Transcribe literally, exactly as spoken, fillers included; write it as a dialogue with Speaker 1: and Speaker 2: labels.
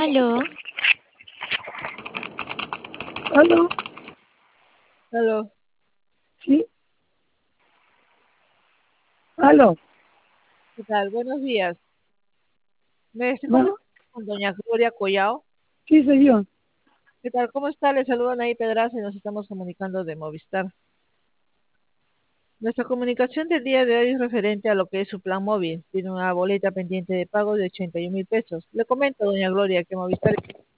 Speaker 1: Aló,
Speaker 2: Aló,
Speaker 3: Aló,
Speaker 2: sí, aló,
Speaker 3: ¿qué tal? Buenos días. Me estoy
Speaker 2: bueno,
Speaker 3: comunicando con doña Gloria Collao.
Speaker 2: sí soy yo.
Speaker 3: ¿Qué tal? ¿Cómo está? Le saludan ahí Pedraza y nos estamos comunicando de Movistar. Nuestra comunicación del día de hoy es referente a lo que es su plan móvil. Tiene una boleta pendiente de pago de ochenta y un mil pesos. Le comento, doña Gloria, que Movistar